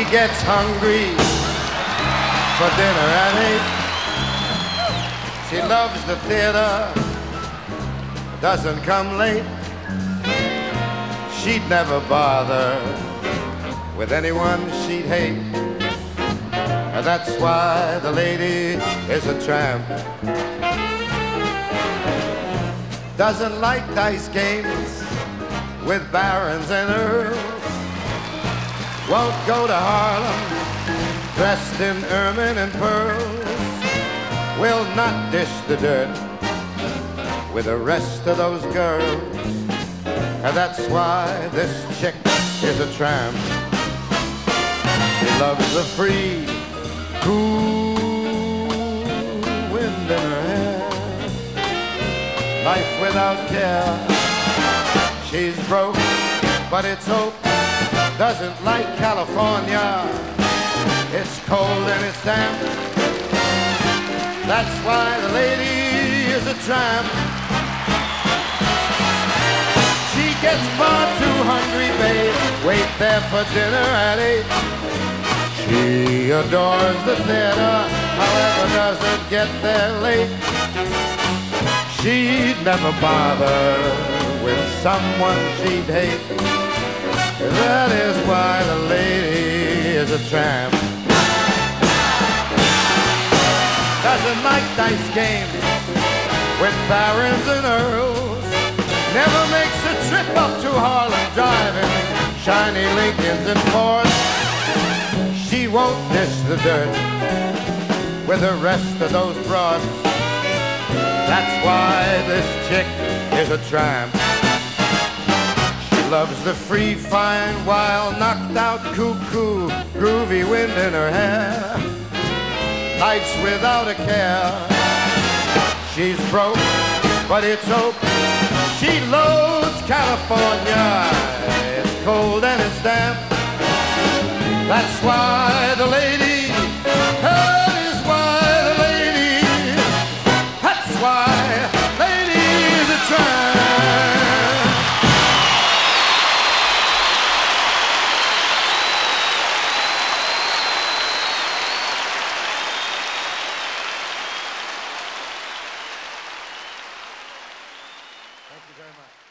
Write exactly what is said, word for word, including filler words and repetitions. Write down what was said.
She gets hungry for dinner at eight. She loves the theater, doesn't come late. She'd never bother with anyone she'd hate. And that's why the lady is a tramp. Doesn't like dice games with barons and earls. Won't go to Harlem dressed in ermine and pearls. Will not dish the dirt with the rest of those girls. And that's why this chick is a tramp. She loves the free, cool wind in her hair. Life without care. She's broke, but it's hope. Doesn't like California. It's cold and it's damp. That's why the lady is a tramp. She gets far too hungry, babe. Wait there for dinner at eight. She adores the theater, however doesn't get there late. She'd never bother with someone she'd hate. That is why the lady is a tramp. Doesn't like dice games with barons and earls. Never makes a trip up to Harlem driving shiny Lincolns and Fords. She won't dish the dirt with the rest of those broads. That's why this chick is a tramp. She loves the free, fine, wild, knocked out, cuckoo, groovy wind in her hair. Nights without a care. She's broke, but it's hope. She loathes California. It's cold and it's damp. That's why the lady, that is why the lady, that's why lady is a tramp. Thank you very much.